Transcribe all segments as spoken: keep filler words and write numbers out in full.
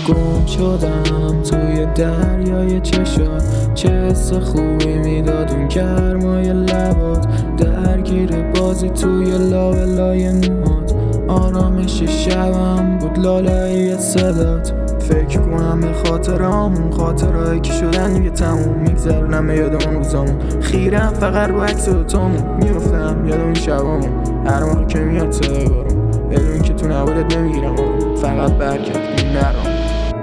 گم شدم توی دریای چشات، چه حس خوبی میداد اون گرمای لبات، درگیر بازی توی لابلای موهات، آرامش شبم بود لالایی صدات. فکر کنم به خاطرامون، خاطرهایی که شدن دیگه تموم، میگذرونم یاد اون روزامون، خیرم فقط رو عکس دوتامون، میفتم یاد اون شبامون، هر موقع که میاد صدای بارون، بدون که تو نبودت نمیگیرم آروم، فقط برگرد نرام.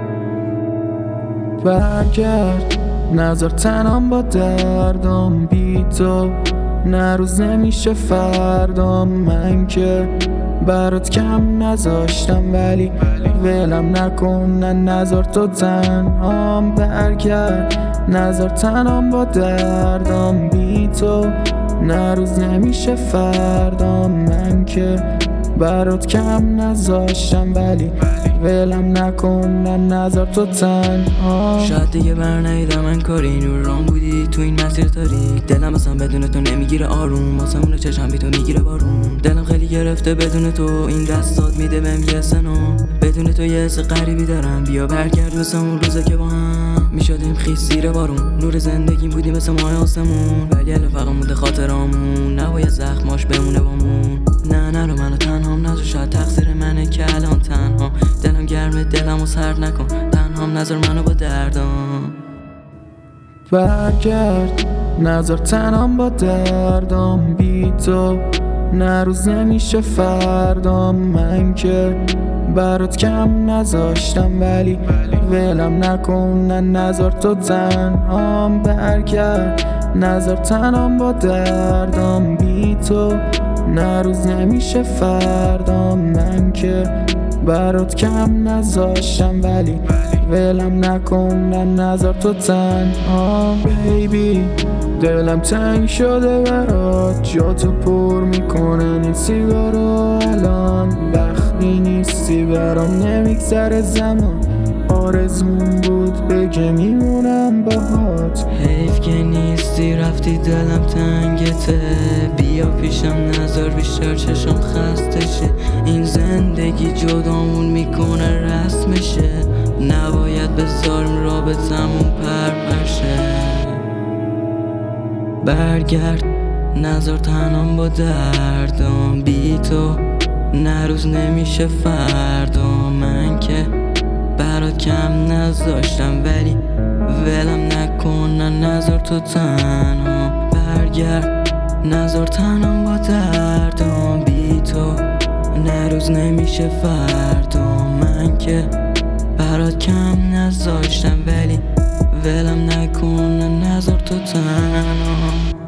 برگرد نظر تنم با دردام، بی تو نه روز نمیشه فردام، من که برات کم نذاشتم ولی ولم نکن، نه نظر تو تنهام. برگرد نظر تنم با دردام، بی تو نه روز نمیشه فردام، من که برات کم نذاشتم ولی ولم نکن، نه نظر تو تنها. شاید دیگه بر نیدم من کاری، نور رام بودی تو این مسیر تاریک، دلم اصلا بدون تو نمیگیره آروم، آسمون چشم بی تو میگیره بارون، دلم خیلی گرفته بدون تو، این دستات میده بهم یه سنو، بدون تو یه حس غریبی دارم، بیا برگرد مثل اون روزه که با هم میشدیم خیس زیر بارون، نور زندگی بودی مثل ماه آسمون، ولی الان فقط مونده خاطرامون، نباید زخماش بمونه بامون، نه نه رو منو تنهام نذار، شاید تقصیر منه که الان تنها، دلم گرمه دلمو سرد نکن، تنهام نذار منو با دردام. برگرد نظر تنم با دردام، بی تو نه روز نمیشه فردام، من که برات کم نذاشتم ولی ولم نکن، نه نظر تو تنهام. برگرد نظر تنم با دردام، بی تو نه روز نمیشه فردام، من که برات کم نذاشتم ولی ولم نکن، نه نظر تو تنها. بیبی دلم تنگ شده برات، جاتو پر میکنن این سیگارو، الان وقتی نیستی برام نمیگذره زمان، آرزون بود بگه میمونم باهات، حیف که نیستی رفتی دلم تنگته، بیا پیشم نظر بیشتر چشم خسته شه، این زندگی جدامون میکنه رسمشه، نباید بذارم رابطمون پر پرشه. برگرد نظر تنم با دردام، بی تو نه روز نمیشه فردا، من که برات کم نذاشتم ولی ولم نکن، نه نظر تو تنها. برگرد نظر تنم با دردام، بی تو نه روز نمیشه فردا، من که برات کم نذاشتم ولی ولم نکن، نه نظر تو تنها.